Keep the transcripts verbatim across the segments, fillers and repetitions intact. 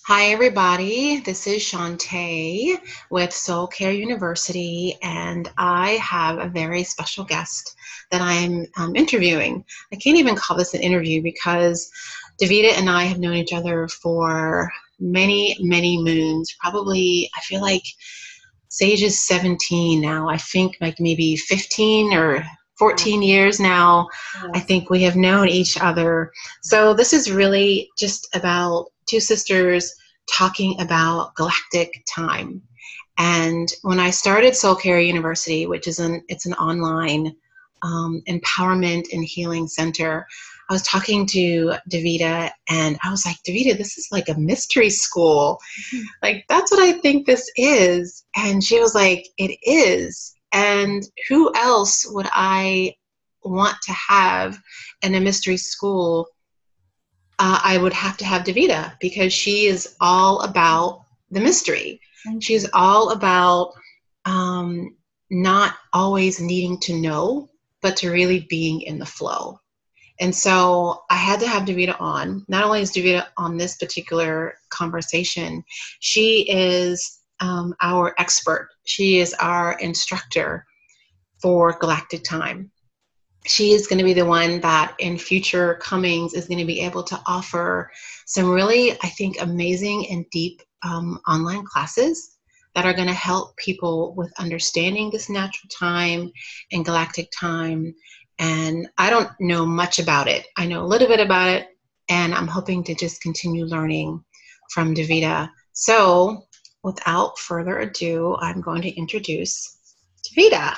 Hi, everybody. This is Shantae with Soul Care University, and I have a very special guest that I'm um, interviewing. I can't even call this an interview because Davida and I have known each other for many, many moons. Probably, I feel like Sage is seventeen now. I think like maybe fifteen or fourteen years now. I Yes. think we have known each other. So this is really just about two sisters talking about galactic time. And when I started Soul Care University, which is an it's an online um, empowerment and healing center, I was talking to Davida, and I was like, Davida, this is like a mystery school. Like, that's what I think this is. And she was like, it is. And who else would I want to have in a mystery school? Uh, I would have to have Davida because she is all about the mystery. Thank She's you. all about um, not always needing to know, but to really being in the flow. And so I had to have Davida on. Not only is Davida on this particular conversation, she is um, our expert. She is our instructor for Galactic Time. She is going to be the one that in future comings is going to be able to offer some really, I think, amazing and deep um, online classes that are going to help people with understanding this natural time and galactic time. And I don't know much about it. I know a little bit about it, and I'm hoping to just continue learning from Davida. So without further ado, I'm going to introduce Davida.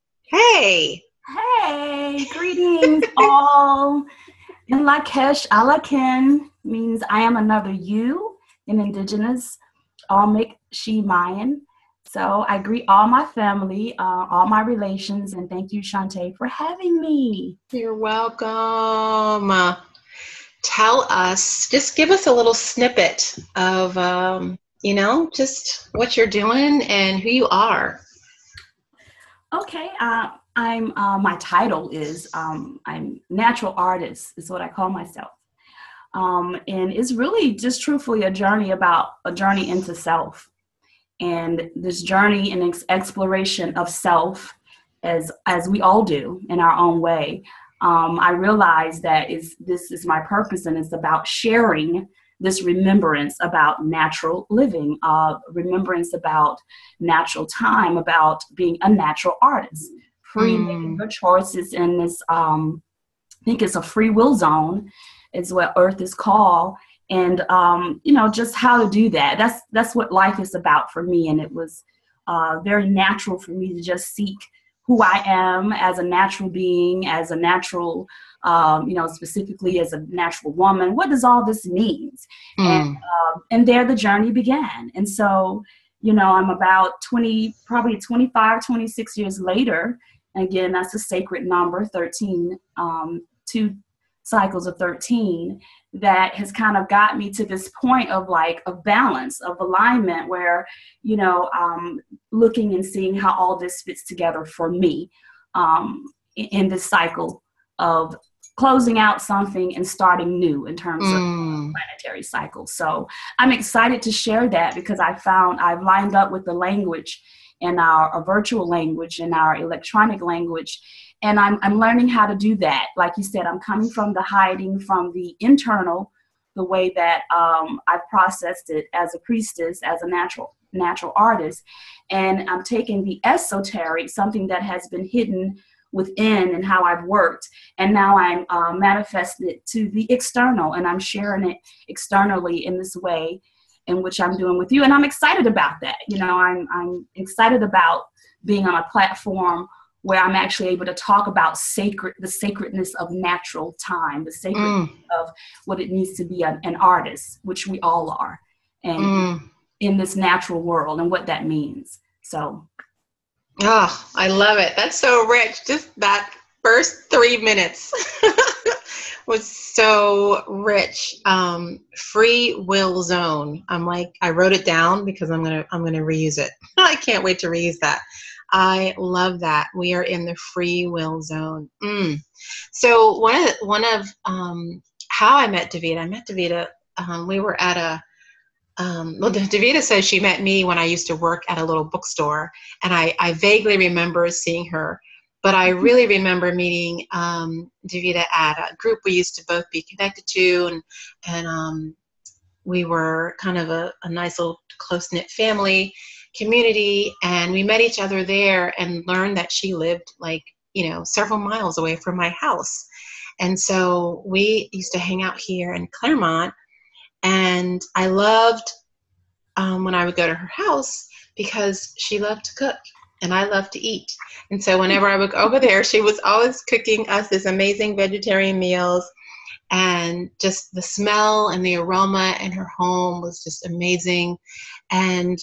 Hey! Hey, greetings all. In Lakesh, Alakin means I am another you in Indigenous Almec She Mayan. So I greet all my family, uh, all my relations, and thank you, Shantae, for having me. You're welcome. Uh, tell us, just give us a little snippet of, um, you know, just what you're doing and who you are. Okay, uh, I'm. Uh, my title is um, I'm natural artist is what I call myself, um, and it's really just truthfully a journey about a journey into self. And this journey and ex- exploration of self, as as we all do in our own way, um, I realize that is this is my purpose, and it's about sharing this remembrance about natural living, uh, remembrance about natural time, about being a natural artist, free making Mm, your choices in this. Um, I think it's a free will zone, is what Earth is called, and um, you know, just how to do that. That's that's what life is about for me, and it was uh, very natural for me to just seek who I am as a natural being, as a natural, um, you know, specifically as a natural woman. What does all this mean? And mm, um, and there the journey began. And so, you know, I'm about twenty, probably twenty-five, twenty-six years later. Again, that's a sacred number, thirteen, um, two cycles of thirteen, that has kind of got me to this point of like of balance, of alignment, where, you know, um, looking and seeing how all this fits together for me, um, in, in this cycle of closing out something and starting new in terms of mm, planetary cycles. So I'm excited to share that because I found I've lined up with the language in our, our virtual language and our electronic language. And I'm, I'm learning how to do that. Like you said, I'm coming from the hiding, from the internal, the way that um, I've processed it as a priestess, as a natural natural artist. And I'm taking the esoteric, something that has been hidden within and how I've worked. And now I'm uh, manifesting it to the external, and I'm sharing it externally in this way in which I'm doing with you. And I'm excited about that. You know, I'm, I'm excited about being on a platform where I'm actually able to talk about sacred, the sacredness of natural time, the sacredness mm, of what it means to be an, an artist, which we all are, and mm. in this natural world and what that means. So, Oh, I love it. That's so rich. Just that first three minutes was so rich. Um, free will zone. I'm like, I wrote it down because I'm gonna I'm gonna reuse it. I can't wait to reuse that. I love that. We are in the free will zone. Mm. So one of one of um, how I met Davida, I met Davida. Um, we were at a um, well, Davida says she met me when I used to work at a little bookstore, and I, I vaguely remember seeing her, but I really remember meeting um, Davida at a group we used to both be connected to, and and um, we were kind of a, a nice little close-knit family community, and we met each other there and learned that she lived like, you know, several miles away from my house. And so we used to hang out here in Claremont, and I loved um, when I would go to her house because she loved to cook and I loved to eat. And so whenever I would go over there, she was always cooking us these amazing vegetarian meals. And just the smell and the aroma in her home was just amazing. And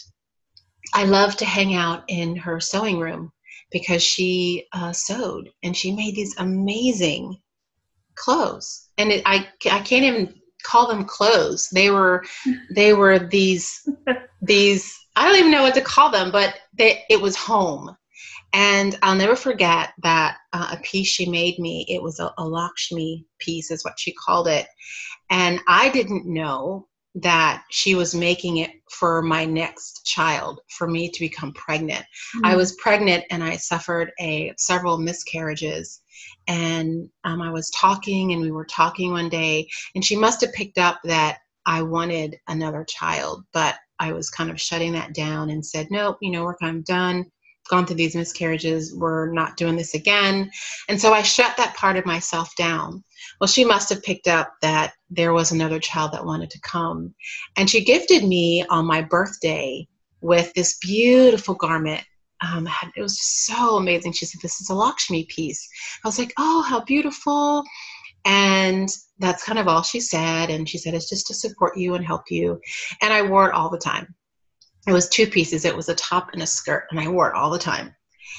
I loved to hang out in her sewing room because she uh, sewed, and she made these amazing clothes. And it, I, I can't even call them clothes. They were, they were these, these, I don't even know what to call them, but they, it was home. And I'll never forget that uh, a piece she made me, it was a, a Lakshmi piece is what she called it. And I didn't know that she was making it for my next child, for me to become pregnant. Mm-hmm. I was pregnant and I suffered a several miscarriages. And um, I was talking and we were talking one day, and she must have picked up that I wanted another child, but I was kind of shutting that down and said, nope, you know, we're kind of done. Gone through these miscarriages, we're not doing this again. And so I shut that part of myself down. Well, she must have picked up that there was another child that wanted to come. And she gifted me on my birthday with this beautiful garment. Um, it was just so amazing. She said, this is a Lakshmi piece. I was like, oh, how beautiful. And that's kind of all she said. And she said, it's just to support you and help you. And I wore it all the time. It was two pieces. It was a top and a skirt, and I wore it all the time.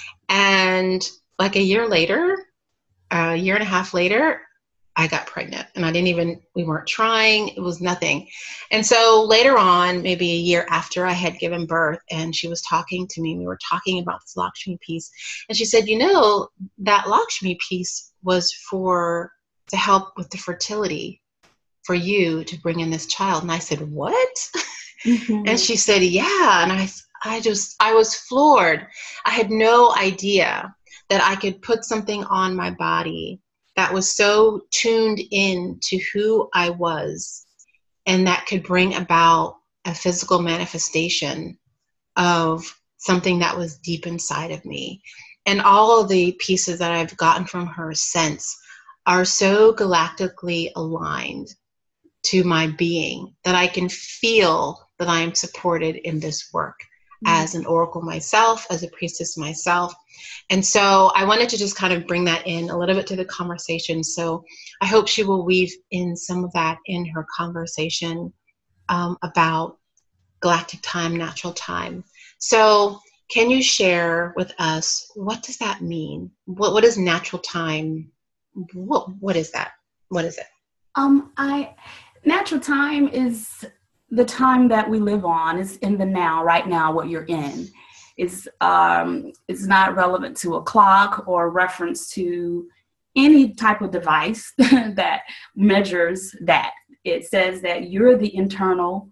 And like a year later, a year and a half later, I got pregnant, and I didn't even, we weren't trying. It was nothing. And so later on, maybe a year after I had given birth, and she was talking to me, we were talking about this Lakshmi piece. And she said, you know, that Lakshmi piece was for, to help with the fertility for you to bring in this child. And I said, what? Mm-hmm. And she said, yeah. And I, I just, I was floored. I had no idea that I could put something on my body that was so tuned in to who I was, and that could bring about a physical manifestation of something that was deep inside of me. And all of the pieces that I've gotten from her since are so galactically aligned to my being that I can feel that I am supported in this work mm-hmm. as an oracle myself, as a priestess myself. And so I wanted to just kind of bring that in a little bit to the conversation. So I hope she will weave in some of that in her conversation um, about galactic time, natural time. So can you share with us, what does that mean? What What is natural time? What What is that? What is it? Um, I... Natural time is the time that we live on. Is in the now, right now, what you're in. It's, um, it's not relevant to a clock or reference to any type of device that measures that. It says that you're the internal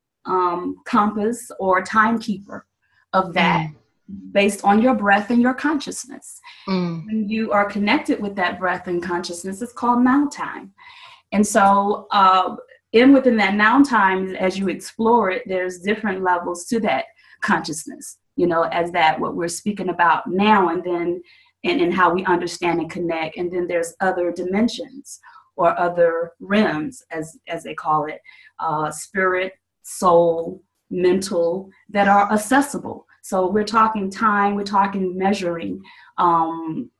um, compass or timekeeper of that mm. based on your breath and your consciousness. Mm. When you are connected with that breath and consciousness, it's called now time. And so uh, in within that now time, as you explore it, there's different levels to that consciousness, you know, as that what we're speaking about now, and then and, and how we understand and connect. And then there's other dimensions or other realms, as, as they call it, uh, spirit, soul, mental, that are accessible. So we're talking time, we're talking measuring um,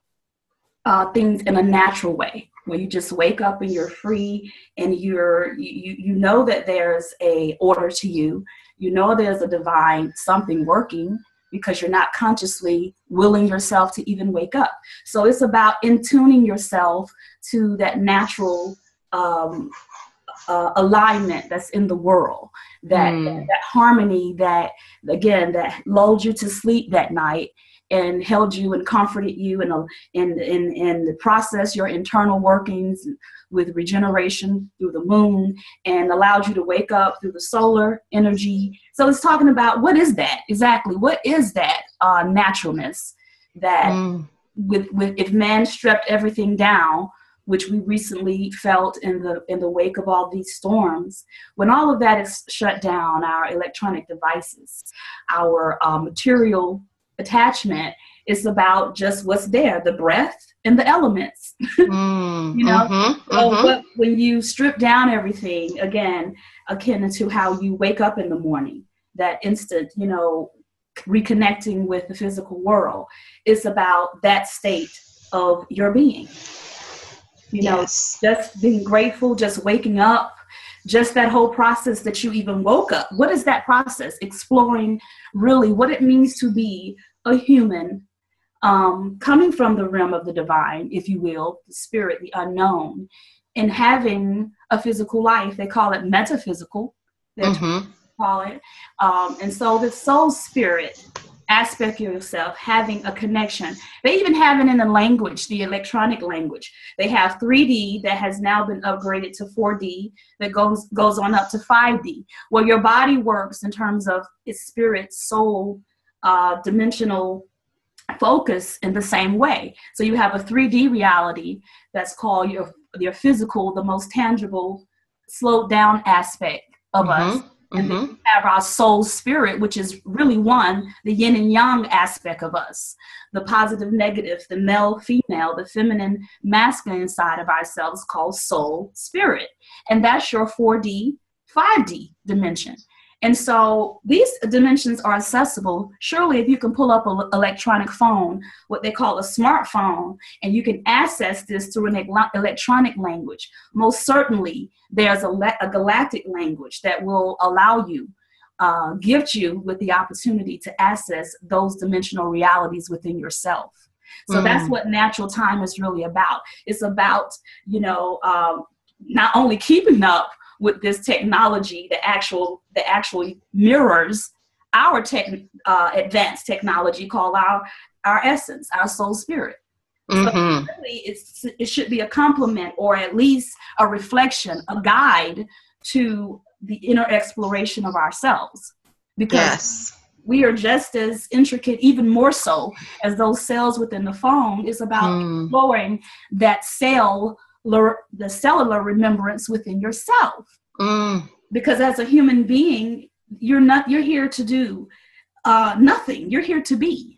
uh, things in a natural way, where you just wake up and you're free, and you're you you know that there's a order to you. You know there's a divine something working, because you're not consciously willing yourself to even wake up. So it's about in tuning yourself to that natural um, uh, alignment that's in the world, that, mm. that that harmony that, again, that lulls you to sleep that night and held you and comforted you and in in in the process your internal workings with regeneration through the moon, and allowed you to wake up through the solar energy. So it's talking about what is that exactly? What is that uh, naturalness that mm. with with if man stripped everything down, which we recently felt in the in the wake of all these storms, when all of that is shut down, our electronic devices, our uh, material attachment is about just what's there, the breath and the elements. mm, you know, mm-hmm, so mm-hmm. But when you strip down everything, again, akin to how you wake up in the morning, that instant, you know, reconnecting with the physical world, it's about that state of your being. You know, yes. Just being grateful, just waking up, just that whole process that you even woke up. What is that process? Exploring really what it means to be a human, um, coming from the realm of the divine, if you will, the spirit, the unknown, and having a physical life. They call it metaphysical. They mm-hmm. call it. Um, and so the soul spirit aspect of yourself, having a connection. They even have it in the language, the electronic language. They have three D that has now been upgraded to four D that goes goes on up to five D, where your body works in terms of its spirit, soul, uh, dimensional focus in the same way. So you have a three D reality that's called your, your physical, the most tangible, slowed down aspect of mm-hmm. us. And mm-hmm. then we have our soul spirit, which is really one, the yin and yang aspect of us, the positive, negative, the male, female, the feminine, masculine side of ourselves called soul spirit. And that's your four D, five D dimension. And so these dimensions are accessible. Surely if you can pull up an electronic phone, what they call a smartphone, and you can access this through an electronic language, most certainly there's a, a galactic language that will allow you, uh, gift you with the opportunity to access those dimensional realities within yourself. So mm. that's what natural time is really about. It's about, you know, um, not only keeping up with this technology, the actual, the actual mirrors our tech, uh, advanced technology called our, our essence, our soul spirit. Mm-hmm. So really it's, it should be a complement, or at least a reflection, a guide to the inner exploration of ourselves. Because yes. we are just as intricate, even more so, as those cells within the phone. Is about mm. exploring that cell, the cellular remembrance within yourself. Mm. Because as a human being, you're not, you're here to do uh, nothing. You're here to be.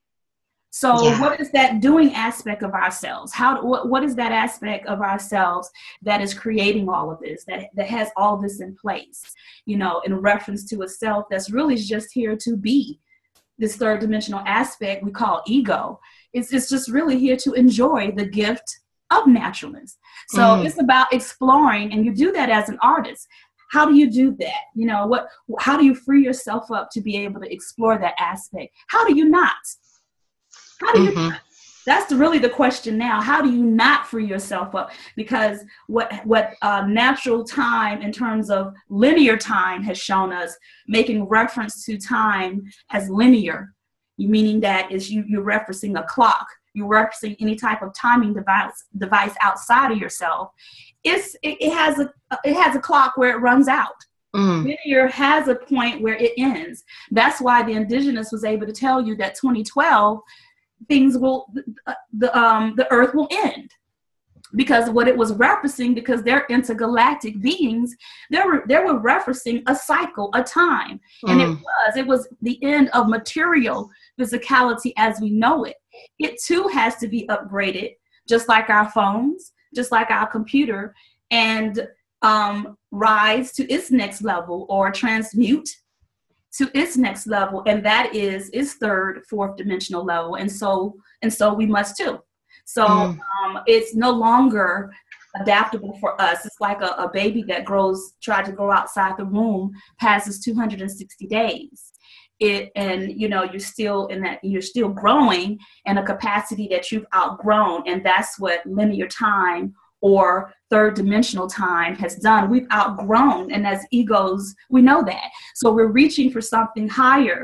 So yeah. what is that doing aspect of ourselves? How, what, what is that aspect of ourselves that is creating all of this, that, that has all this in place, you know, in reference to a self that's really just here to be? This third dimensional aspect we call ego. It's, it's just really here to enjoy the gift of naturalness. So mm. it's about exploring, and you do that as an artist. How do you do that? You know, what, how do you free yourself up to be able to explore that aspect? How do you not? How do you mm-hmm. not? That's really the question now. How do you not free yourself up? Because what what uh, natural time in terms of linear time has shown us, making reference to time as linear, meaning that is you, you're referencing a clock, you're referencing any type of timing device device outside of yourself. It's it, it has a it has a clock where it runs out. Mm. Linear has a point where it ends. That's why the indigenous was able to tell you that twenty twelve things will, the um the earth will end, because what it was referencing, because they're intergalactic beings, they were they were referencing a cycle, a time, mm. and it was it was the end of material physicality as we know it. It too has to be upgraded, just like our phones, just like our computer, and um rise to its next level, or transmute to its next level, and that is its third, fourth dimensional level, and so and so we must too. So mm. um, it's no longer adaptable for us. It's like a, a baby that grows, tried to grow outside the womb, passes two hundred sixty days. It and you know you're still in that you're still growing in a capacity that you've outgrown, and that's what linear time or third dimensional time has done. We've outgrown, and as egos, we know that. So we're reaching for something higher,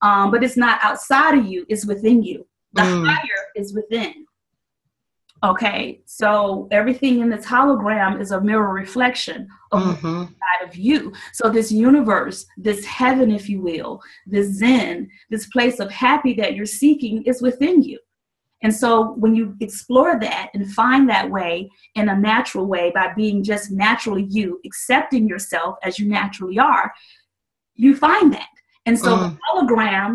um, but it's not outside of you, it's within you. The Mm. higher is within. Okay, so everything in this hologram is a mirror reflection of what's Mm-hmm. inside of you. So this universe, this heaven, if you will, this Zen, this place of happy that you're seeking is within you. And so when you explore that and find that way in a natural way by being just naturally you, accepting yourself as you naturally are, you find that. And so Mm. the hologram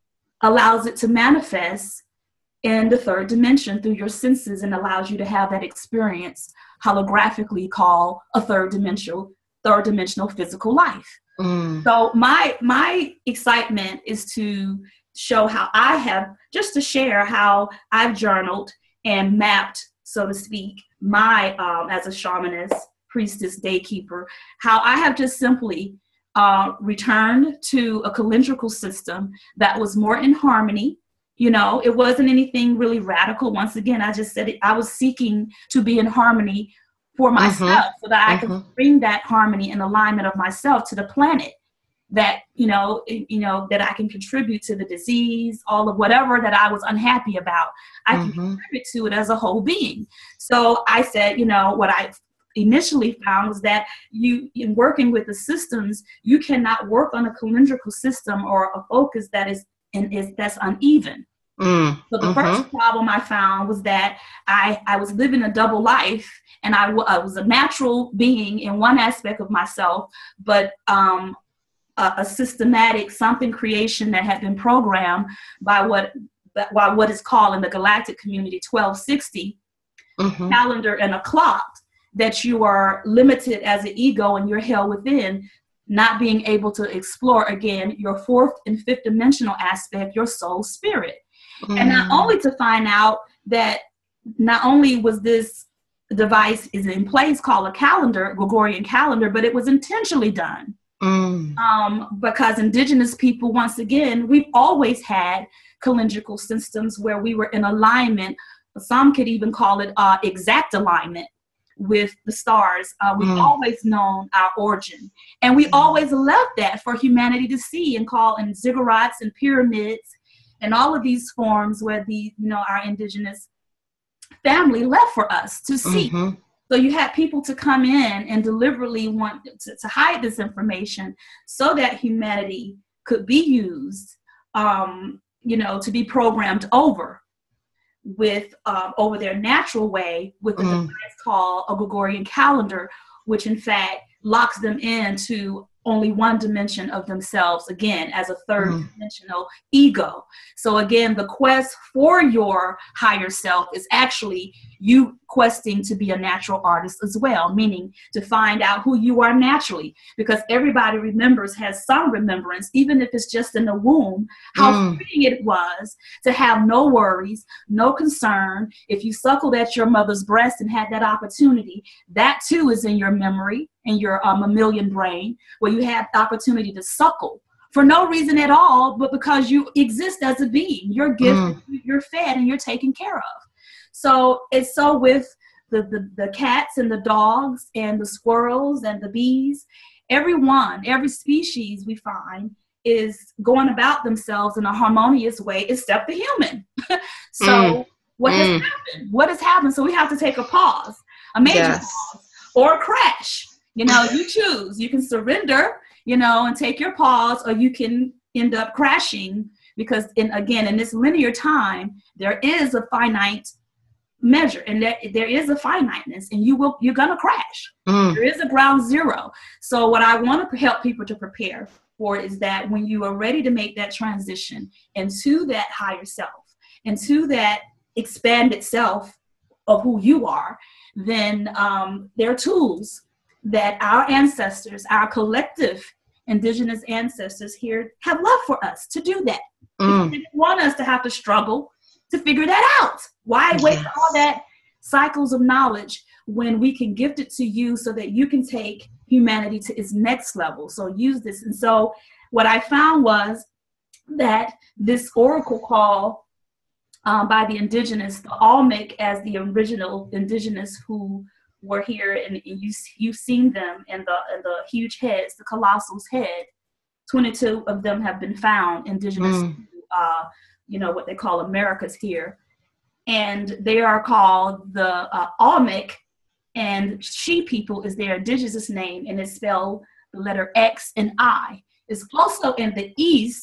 allows it to manifest in the third dimension through your senses and allows you to have that experience holographically called a third dimensional, third dimensional physical life. Mm. So my my excitement is to show how I have, just to share how I've journaled and mapped, so to speak, my, um, as a shamaness, priestess, daykeeper, how I have just simply uh, returned to a calendrical system that was more in harmony. You know, it wasn't anything really radical. Once again, I just said it, I was seeking to be in harmony for myself, Mm-hmm. so that I Mm-hmm. could bring that harmony and alignment of myself to the planet, that, you know, you know, that I can contribute to the disease, all of whatever that I was unhappy about, I can Mm-hmm. contribute to it as a whole being. So I said, you know, what I initially found was that you, in working with the systems, you cannot work on a calendrical system or a focus that is, and is that's uneven. Mm. So the Mm-hmm. first problem I found was that I, I was living a double life, and I, w- I was a natural being in one aspect of myself, but um, a, a systematic something creation that had been programmed by what by what is called in the galactic community twelve sixty Mm-hmm. calendar and a clock, that you are limited as an ego and you're held within, not being able to explore again your fourth and fifth dimensional aspect, your soul spirit. Mm. And not only to find out that not only was this device is in place called a calendar, Gregorian calendar, but it was intentionally done. Mm. Um, because indigenous people, once again, we've always had calendrical systems where we were in alignment. Some could even call it uh, exact alignment with the stars. Uh, we've Mm. always known our origin, and we always left that for humanity to see and call in ziggurats and pyramids and all of these forms where the, you know, our indigenous family left for us to see. Mm-hmm. So you had people to come in and deliberately want to, to hide this information so that humanity could be used, um, you know, to be programmed over with um, over their natural way with a Mm. device called a Gregorian calendar, which in fact locks them into only one dimension of themselves, again, as a third Mm. dimensional ego. So again, the quest for your higher self is actually you questing to be a natural artist as well, meaning to find out who you are naturally, because everybody remembers, has some remembrance, even if it's just in the womb, how Mm. freeing it was to have no worries, no concern. If you suckled at your mother's breast and had that opportunity, that too is in your memory, in your uh, mammalian brain, where you have the opportunity to suckle for no reason at all, but because you exist as a being. You're gifted, Mm. you're fed, and you're taken care of. So it's so with the, the, the cats and the dogs and the squirrels and the bees, everyone, every species we find is going about themselves in a harmonious way, except the human. So Mm. what has Mm. happened? What has happened? So we have to take a pause, a major Yes. pause, or a crash. You know, you choose. You can surrender, you know, and take your pause, or you can end up crashing, because in again, in this linear time, there is a finite measure, and there, there is a finiteness, and you will you're gonna crash. Mm. There is a ground zero. So what I want to help people to prepare for is that when you are ready to make that transition into that higher self, into that expanded self of who you are, then um, there are tools that our ancestors, our collective indigenous ancestors here, have left for us to do that. Mm. They didn't want us to have to struggle to figure that out. Why waste Yes. all that cycles of knowledge when we can gift it to you so that you can take humanity to its next level? So use this. And so what I found was that this oracle call um, by the indigenous, the Olmec, as the original indigenous who were here, and, and you, you've seen them, and the, and the huge heads, the colossal's head, twenty-two of them have been found indigenous Mm. to, uh, you know, what they call Americas here. And they are called the uh, Olmec, and She people is their indigenous name, and it's spelled the letter X and I. It's also in the East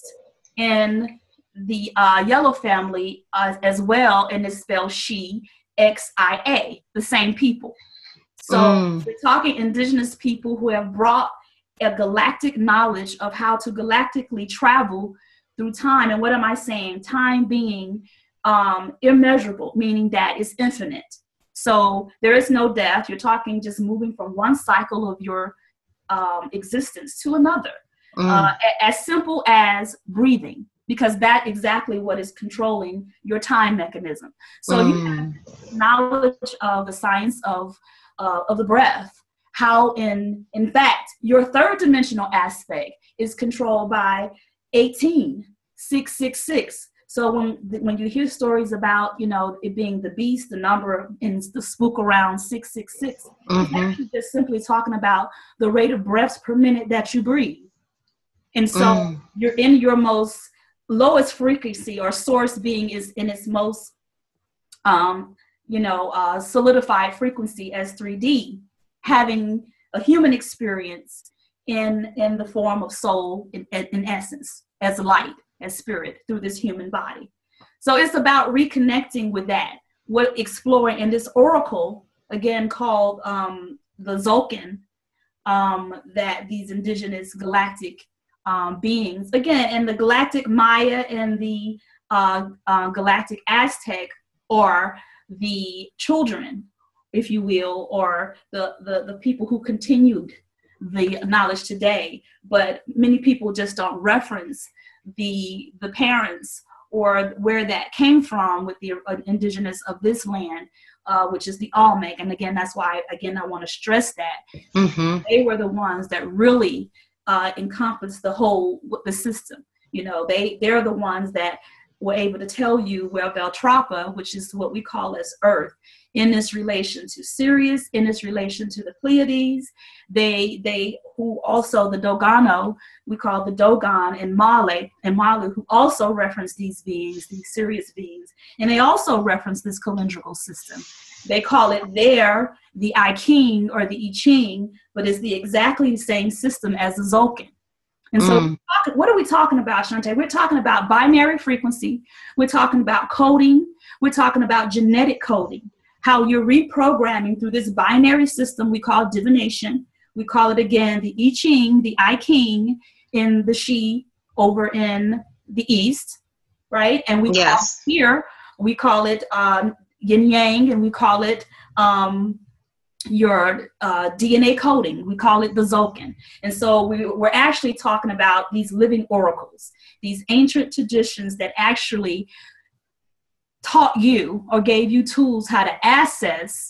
in the uh, Yellow family uh, as well, and it's spelled She, X I A, the same people. So Mm. we're talking indigenous people who have brought a galactic knowledge of how to galactically travel through time. And what am I saying? Time being um, immeasurable, meaning that it's infinite. So there is no death. You're talking just moving from one cycle of your um, existence to another. Mm. Uh, a- as simple as breathing, because that exactly what is controlling your time mechanism. So you have Mm. knowledge of the science of uh, of the breath, how in in fact your third dimensional aspect is controlled by eighteen six six six. So when when you hear stories about, you know, it being the beast, the number in the spook around six six six, it's Mhm. actually just simply talking about the rate of breaths per minute that you breathe. And so Mm. you're in your most lowest frequency, or source being is in its most um, you know, uh, solidified frequency as three D, having a human experience in in the form of soul, in, in essence, as light, as spirit, through this human body. So it's about reconnecting with that, what exploring in this oracle, again called um, the Zolkin, um, that these indigenous galactic um, beings, again, in the galactic Maya and the uh, uh, galactic Aztec, or the children, if you will, or the, the, the people who continued the knowledge today. But many people just don't reference the the parents or where that came from with the uh, indigenous of this land, uh, which is the Olmec. And again, that's why, again, I want to stress that. Mhm. They were the ones that really uh, encompassed the whole, the system. You know, they, they're the ones that were able to tell you where Veltrapa, which is what we call as Earth, in this relation to Sirius, in this relation to the Pleiades. They, they who also the Dogano, we call the Dogon and Male, and Malu, who also reference these beings, these Sirius beings, and they also reference this calendrical system. They call it there the I Ching or the I Ching, but it's the exactly the same system as the Zolkin. And so Mm. what are we talking about, Shante? We're talking about binary frequency. We're talking about coding. We're talking about genetic coding, how you're reprogramming through this binary system we call divination. We call it, again, the I Ching, the I King in the She over in the East, right? And we Yes. call it here, we call it um, yin yang, and we call it um, your uh, D N A coding. We call it the Zolkin. And so we, we're actually talking about these living oracles, these ancient traditions that actually taught you or gave you tools how to access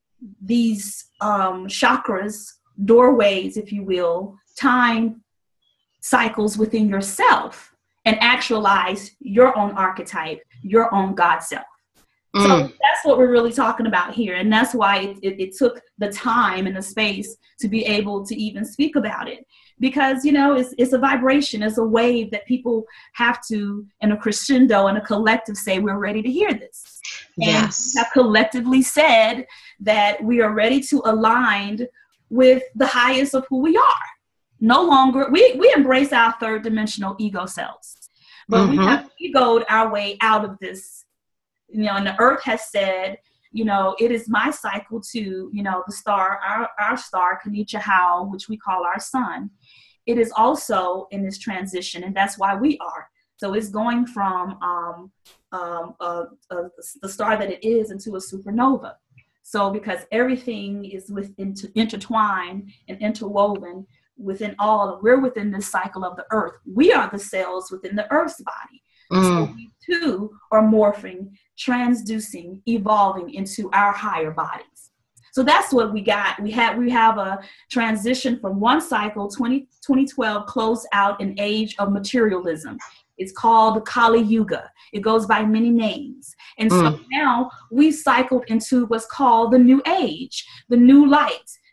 these um, chakras, doorways, if you will, time cycles within yourself, and actualize your own archetype, your own God self. So Mm. that's what we're really talking about here. And that's why it, it, it took the time and the space to be able to even speak about it. Because, you know, it's, it's a vibration, it's a wave that people have to, in a crescendo and a collective, say, we're ready to hear this. And Yes. we have collectively said that we are ready to align with the highest of who we are. No longer, we, we embrace our third dimensional ego selves, but we Mhm. have egoed our way out of this. You know, and the earth has said, you know, it is my cycle to, you know, the star, our, our star, Kanicha Hao, which we call our sun. It is also in this transition, and that's why we are. So it's going from um, um, uh, uh, the star that it is into a supernova. So because everything is with inter- intertwined and interwoven within all, we're within this cycle of the earth. We are the cells within the earth's body. Mm. So we too are morphing, transducing, evolving into our higher bodies. So that's what we got. We have we have a transition from one cycle, twenty, twenty twelve, closed out an age of materialism. It's called Kali Yuga. It goes by many names. And so Mm. now we've cycled into what's called the new age, the new light,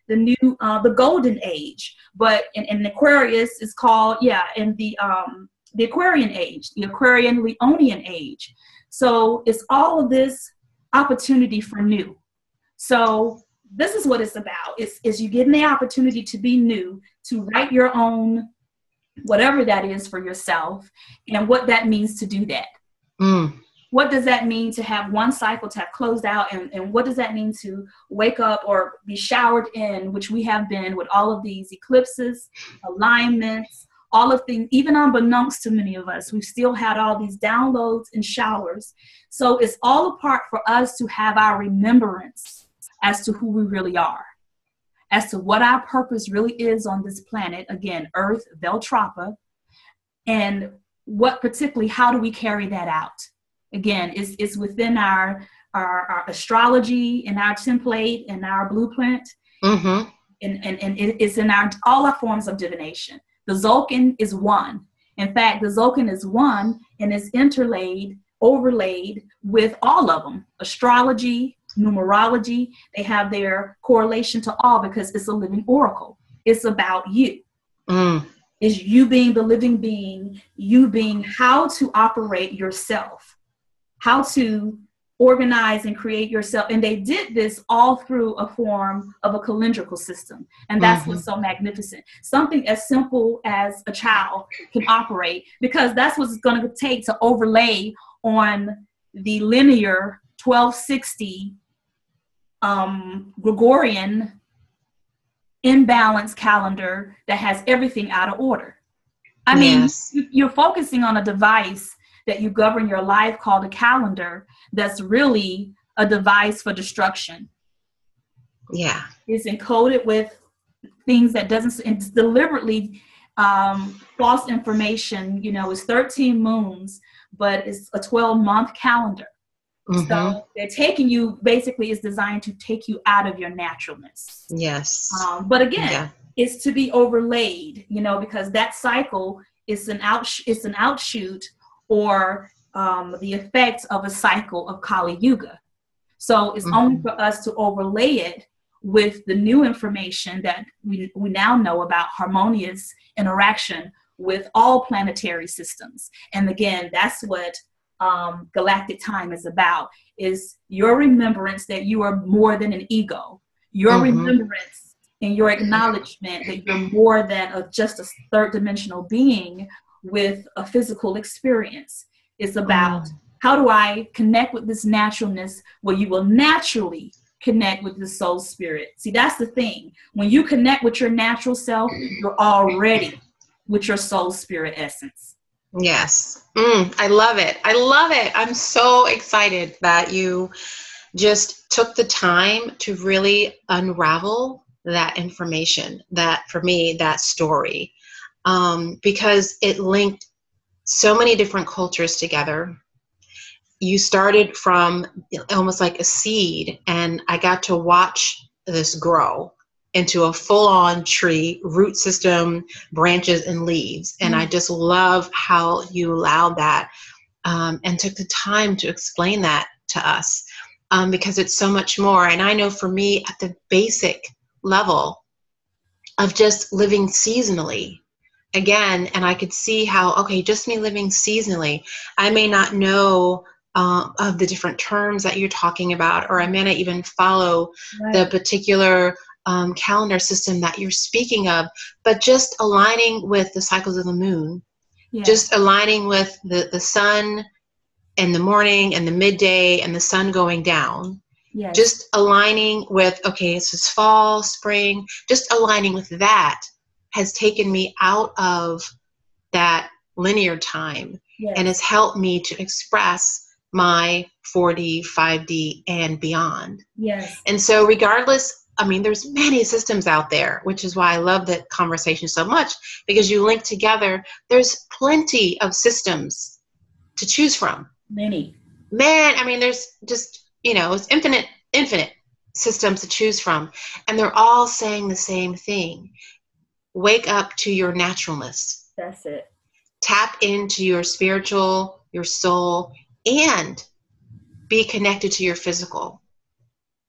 the new, uh, the golden age. But in, in Aquarius is called, yeah, in the, um, the Aquarian age, the Aquarian Leonian age. So it's all of this opportunity for new. So this is what it's about. It's, it's you getting the opportunity to be new, to write your own, whatever that is for yourself, and what that means to do that. Mm. What does that mean to have one cycle to have closed out? And, and what does that mean to wake up or be showered in, which we have been with all of these eclipses, alignments, all of things, even unbeknownst to many of us, we've still had all these downloads and showers. So it's all a part for us to have our remembrance as to who we really are, as to what our purpose really is on this planet. Again, Earth, Veltrapa, and what particularly, how do we carry that out? Again, it's, it's within our, our, our astrology and our template and our blueprint. Mm-hmm. And, and, and it's in our, all our forms of divination. The Tzolk'in is one. In fact, the Tzolk'in is one and is interlaid, overlaid with all of them. Astrology, numerology, they have their correlation to all because it's a living oracle. It's about you. Mm. It's you being the living being, you being how to operate yourself, how to organize and create yourself. And they did this all through a form of a calendrical system. And that's mm-hmm. what's so magnificent. Something as simple as a child can operate, because that's what it's going to take to overlay on the linear twelve sixty um, Gregorian imbalanced calendar that has everything out of order. I yes. mean, you're focusing on a device that you govern your life called a calendar that's really a device for destruction. Yeah. It's encoded with things that doesn't, it's deliberately um, false information. You know, it's thirteen moons, but it's a twelve month calendar. Mm-hmm. So they're taking you, basically it's designed to take you out of your naturalness. Yes. Um, but again, yeah. it's to be overlaid, you know, because that cycle is an out, it's an outshoot or um, the effects of a cycle of Kali Yuga. So it's mm-hmm. only for us to overlay it with the new information that we, we now know about harmonious interaction with all planetary systems. And again, that's what um, galactic time is about, is your remembrance that you are more than an ego, your mm-hmm. remembrance and your acknowledgement that you're more than a, just a third dimensional being with a physical experience. It's about mm. how do I connect with this naturalness where you will naturally connect with the soul spirit. See, that's the thing. When you connect with your natural self, you're already with your soul spirit essence. Yes. Mm, I love it. I love it. I'm so excited that you just took the time to really unravel that information, that for me, that story, um, because it linked so many different cultures together. You started from almost like a seed, and I got to watch this grow into a full-on tree, root system, branches, and leaves. And mm-hmm. I just love how you allowed that um, and took the time to explain that to us, um, because it's so much more. And I know for me, at the basic level of just living seasonally, again, and I could see how, okay, just me living seasonally, I may not know uh, of the different terms that you're talking about, or I may not even follow right. the particular um, calendar system that you're speaking of, but just aligning with the cycles of the moon, yes. just aligning with the, the sun in the morning and the midday and the sun going down. Yes. Just aligning with, okay, this is fall, spring, just aligning with that has taken me out of that linear time yes. and has helped me to express my four D, five D, and beyond. Yes. And so regardless, I mean, there's many systems out there, which is why I love the conversation so much, because you link together, there's plenty of systems to choose from. Many. Man, I mean, there's just, you know, it's infinite, infinite systems to choose from. And they're all saying the same thing. Wake up to your naturalness. That's it. Tap into your spiritual, your soul, and be connected to your physical.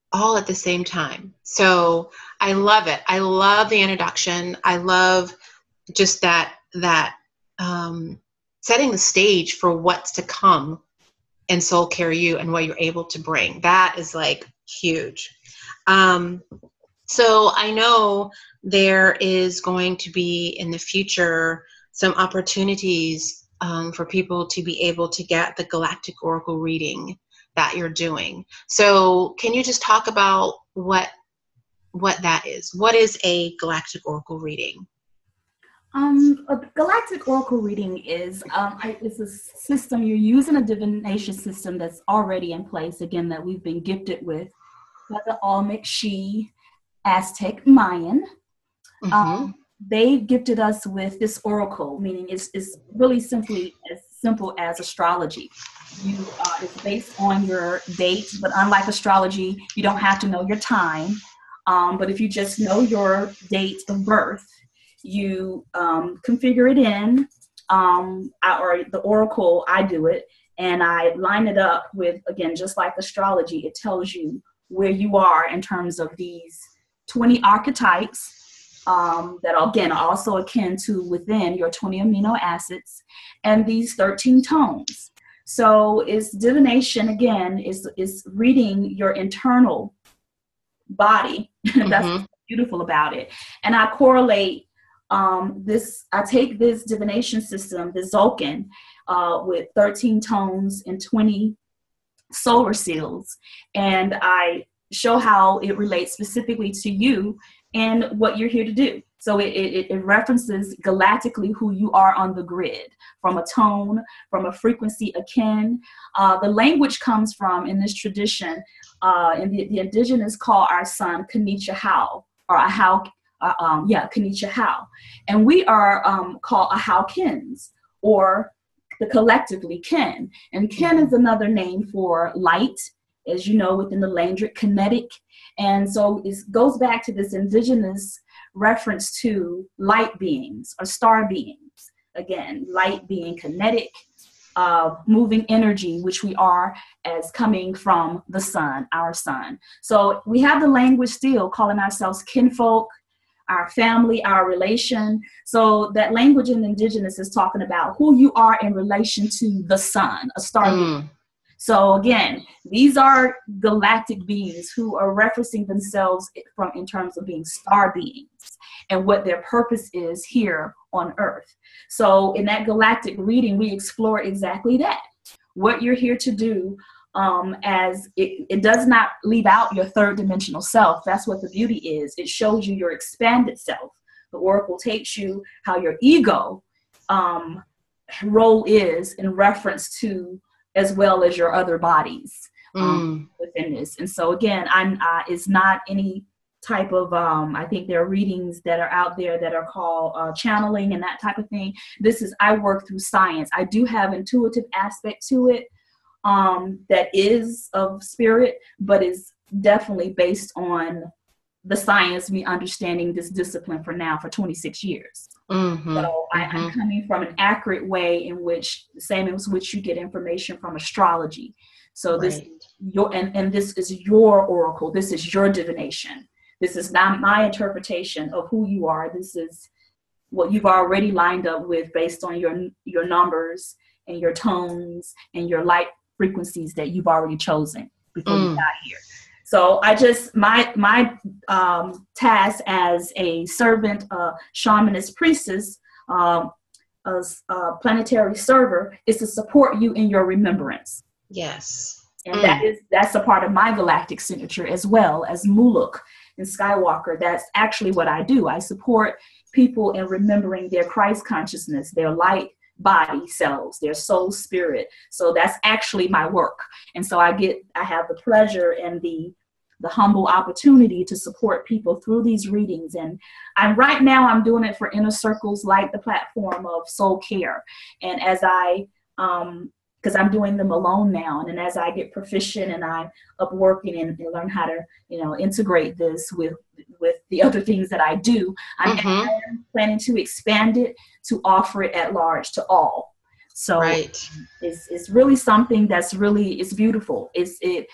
all at the same time. So I love it. I love the introduction. I love just that, that um, setting the stage for what's to come in Soul Care U and what you're able to bring. That is like huge. Um, so I know there is going to be in the future some opportunities um, for people to be able to get the Galactic Oracle reading that you're doing. So can you just talk about what what that is? What is a Galactic Oracle reading? Um, a Galactic Oracle reading is um, I- it's a system. You're using a divination system that's already in place, again, that we've been gifted with by the Olmec, She, Aztec, Mayan. Mm-hmm. Um, they gifted us with this oracle, meaning it's, it's really simply as simple as astrology. You, uh, it's based on your date, but unlike astrology, you don't have to know your time. Um, but if you just know your date of birth, you um, configure it in, um, I, or the oracle, I do it, and I line it up with, again, just like astrology, it tells you where you are in terms of these twenty archetypes um, that, again, are also akin to within your twenty amino acids, and these thirteen tones. So it's divination, again, is, is reading your internal body. Mm-hmm. That's what's beautiful about it. And I correlate um, this, I take this divination system, the Tzolk'in, uh, with thirteen tones and twenty solar seals, and I show how it relates specifically to you and what you're here to do. So it, it, it references galactically who you are on the grid, from a tone, from a frequency akin. Uh, the language comes from, in this tradition, uh, in the, the indigenous call our sun Kanicha-Hau, or Ahau, uh, um, yeah, Kanicha-Hau. And we are um, called Ahau-Kins, or the collectively kin. And kin is another name for light, as you know, within the Landric kinetic. And so it goes back to this indigenous reference to light beings or star beings. Again, light being kinetic, uh, moving energy, which we are as coming from the sun, our sun. So we have the language still calling ourselves kinfolk, our family, our relation. So that language in indigenous is talking about who you are in relation to the sun, a star Mm. being. So again, these are galactic beings who are referencing themselves from in terms of being star beings and what their purpose is here on Earth. So in that galactic reading, we explore exactly that, what you're here to do. Um, as it, it does not leave out your third dimensional self. That's what the beauty is. It shows you your expanded self. The oracle takes you how your ego um, role is in reference to, as well as your other bodies um, mm. within this. And so again, I'm uh, it's not any type of, um, I think there are readings that are out there that are called uh, channeling and that type of thing. This is, I work through science. I do have intuitive aspect to it. Um, that is of spirit, but is definitely based on the science, me understanding this discipline for now for twenty-six years. Mm-hmm, so I, mm-hmm. I'm coming from an accurate way in which, the same as which you get information from astrology. So right. this your and, and this is your oracle. This is your divination. This is not my interpretation of who you are. This is what you've already lined up with based on your your numbers and your tones and your light frequencies that you've already chosen before mm. you got here. So I just, my my um, task as a servant, uh, shamanist priestess, um, a, a planetary server, is to support you in your remembrance. Yes. And mm. that is, that's a part of my galactic signature, as well as Muluk and Skywalker. That's actually what I do. I support people in remembering their Christ consciousness, their light body cells, their soul spirit. So that's actually my work. And so I get, I have the pleasure and the the humble opportunity to support people through these readings. And I'm right now, I'm doing it for inner circles, like the platform of Soul Care. And as I, um, because I'm doing them alone now, and then as I get proficient and I'm up working and, and learn how to, you know, integrate this with with the other things that I do, I'm mm-hmm. planning to expand it to offer it at large to all. So right. it's it's really something that's really, it's beautiful. It's it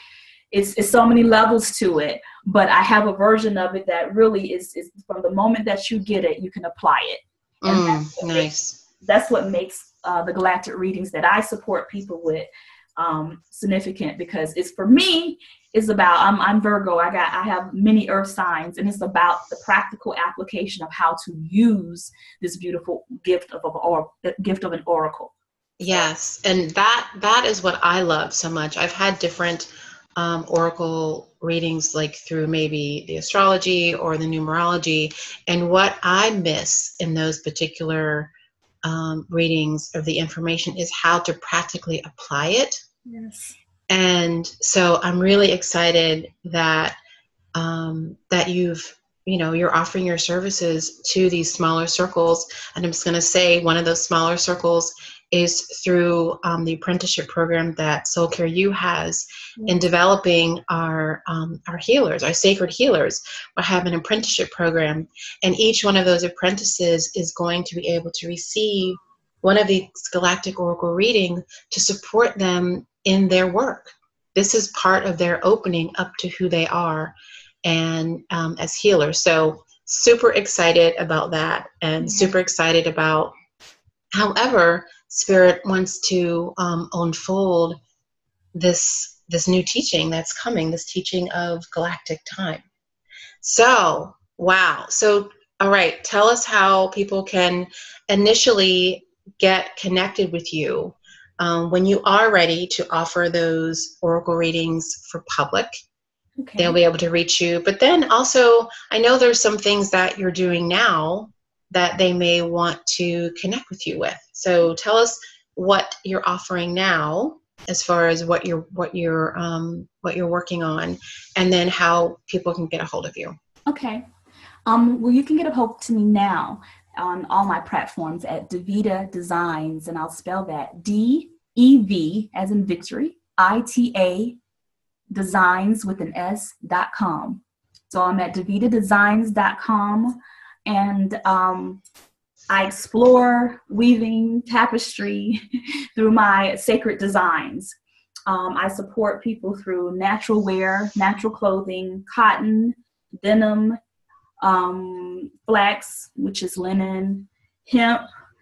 it's, it's so many levels to it, but I have a version of it that really is, is from the moment that you get it, you can apply it. And Mm, that's what nice. makes, that's what makes uh, the galactic readings that I support people with um, significant, because it's, for me, it's about, I'm, I'm Virgo. I got, I have many earth signs, and it's about the practical application of how to use this beautiful gift of, of or gift of an oracle. Yes, and that that is what I love so much. I've had different um, oracle readings, like through maybe the astrology or the numerology, and what I miss in those particular um, readings of the information is how to practically apply it. Yes. And so I'm really excited that um, that you've you know you're offering your services to these smaller circles. And I'm just going to say one of those smaller circles is through um, the apprenticeship program that Soul Care U has in developing our um, our healers, our sacred healers. We have an apprenticeship program, and each one of those apprentices is going to be able to receive one of these galactic oracle reading to support them in their work. This is part of their opening up to who they are and um, as healers. So super excited about that, and super excited about however Spirit wants to um, unfold this this new teaching that's coming, this teaching of galactic time. So, wow. So, all right, tell us how people can initially get connected with you um, when you are ready to offer those oracle readings for public. Okay. They'll be able to reach you. But then also, I know there's some things that you're doing now that they may want to connect with you with. So tell us what you're offering now, as far as what you're what you're um, what you're working on, and then how people can get a hold of you. Okay. Um, well, you can get a hold to me now on all my platforms at Devita Designs, and I'll spell that D E V as in victory, I T A designs with an S dot com. So I'm at devita designs dot com, and um, I explore weaving tapestry through my sacred designs. Um, I support people through natural wear, natural clothing, cotton, denim, um, flax, which is linen, hemp,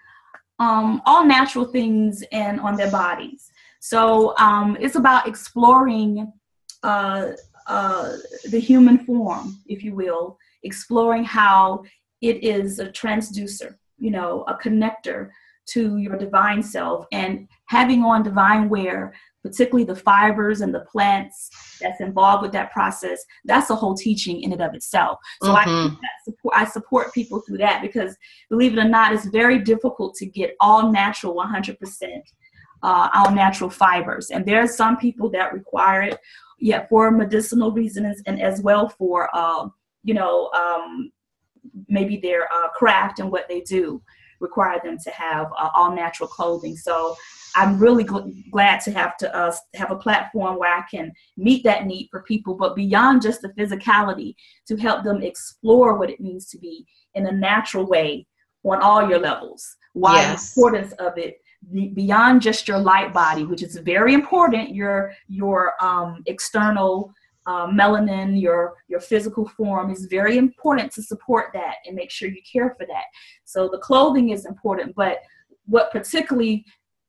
um, all natural things and on their bodies. So um, it's about exploring uh, uh, the human form, if you will, exploring how it is a transducer, you know, a connector to your divine self, and having on divine wear, particularly the fibers and the plants that's involved with that process. That's a whole teaching in and of itself. So mm-hmm. I, support, I support people through that, because believe it or not, it's very difficult to get all natural one hundred percent, uh, all natural fibers. And there are some people that require it, yeah, for medicinal reasons, and as well for, uh, you know, um, maybe their uh, craft and what they do require them to have uh, all natural clothing. So I'm really gl- glad to have to uh, have a platform where I can meet that need for people, but beyond just the physicality, to help them explore what it means to be in a natural way on all your levels. Why yes. the importance of it, the, beyond just your light body, which is very important, your your um, external Uh, melanin, your your physical form is very important to support that and make sure you care for that. So the clothing is important, but what particularly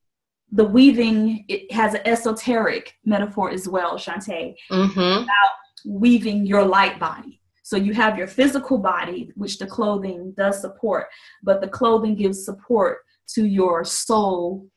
the weaving, it has an esoteric metaphor as well, Shantae, mm-hmm. about weaving your light body. So you have your physical body, which the clothing does support, but the clothing gives support to your soul,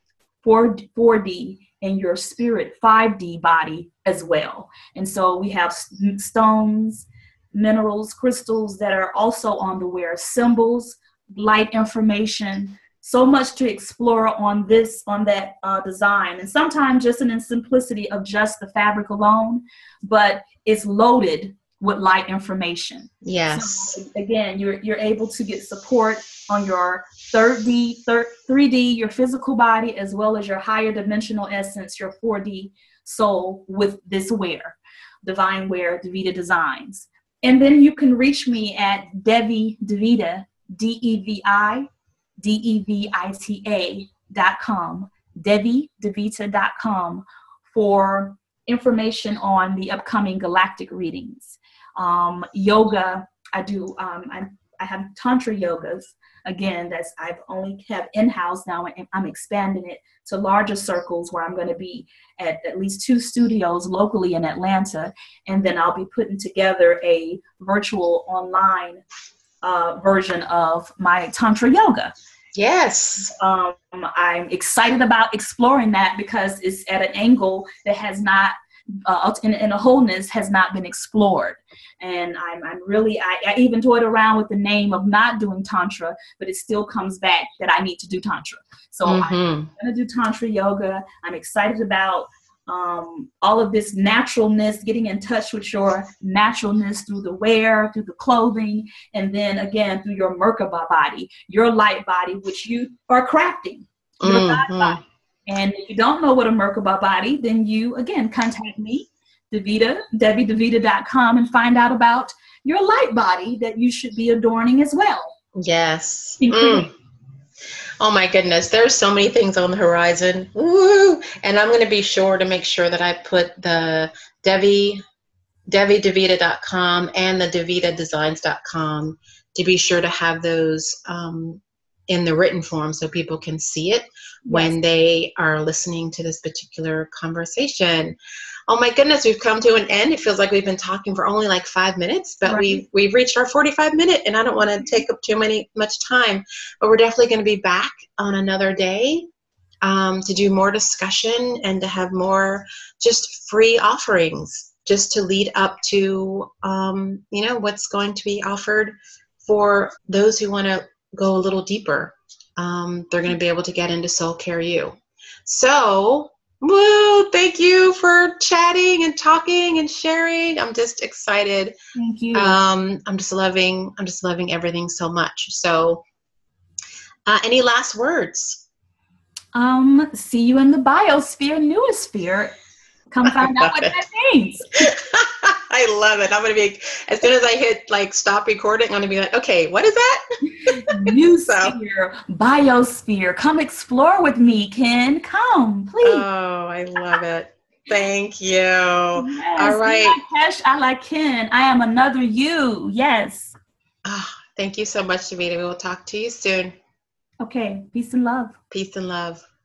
four D, and your spirit five D body as well. And so we have stones, minerals, crystals that are also on the wear, symbols, light information, so much to explore on this, on that uh, design. And sometimes just in the simplicity of just the fabric alone, but it's loaded with light information. Yes. So again, you're you're able to get support on your third D, third, three D, your physical body, as well as your higher dimensional essence, your four D soul, with this wear, Divine Wear, Devita Designs. And then you can reach me at Devi Devita, D E V I, D E V I T A dot com, Devi Devita dot com, for information on the upcoming galactic readings. Um, yoga, I do, um, I, I have Tantra yogas. Again, that's I've only kept in-house now, and I'm expanding it to larger circles where I'm going to be at at least two studios locally in Atlanta, and then I'll be putting together a virtual online uh, version of my Tantra yoga. Yes. Um, I'm excited about exploring that because it's at an angle that has not, uh, in, in a wholeness, has not been explored. And I'm, I'm really, I, I even toyed around with the name of not doing Tantra, but it still comes back that I need to do Tantra. So mm-hmm. I'm going to do Tantra yoga. I'm excited about um, all of this naturalness, getting in touch with your naturalness through the wear, through the clothing, and then again, through your Merkaba body, your light body, which you are crafting, your mm-hmm. God body. And if you don't know what a Merkaba body, then you, again, contact me, Davita, Debbie Davita dot com, and find out about your light body that you should be adorning as well. Yes. Mm. Oh my goodness, there's so many things on the horizon. Woo! And I'm going to be sure to make sure that I put the Debbie, Debbie Davita dot com and the Davita Designs dot com to be sure to have those um, in the written form so people can see it when yes. they are listening to this particular conversation. Oh my goodness, we've come to an end. It feels like we've been talking for only like five minutes, but right. we've we've reached our forty-five minute, and I don't want to take up too many much time. But we're definitely going to be back on another day um, to do more discussion and to have more just free offerings, just to lead up to um, you know what's going to be offered for those who want to go a little deeper. Um, they're going to be able to get into Soul Care U. So. Woo! Thank you for chatting and talking and sharing. I'm just excited. Thank you. Um, I'm just loving. I'm just loving everything so much. So, uh, any last words? Um, see you in the biosphere, noosphere. Come find out what it. that means. I love it. I'm going to be, as soon as I hit like stop recording, I'm going to be like, okay, what is that? Noosphere, so. Biosphere. Come explore with me, Ken. Come, please. Oh, I love it. Thank you. Yes, all right. I like Kesh, I like Ken. I am another you. Yes. Oh, thank you so much, Davita. We will talk to you soon. Okay. Peace and love. Peace and love.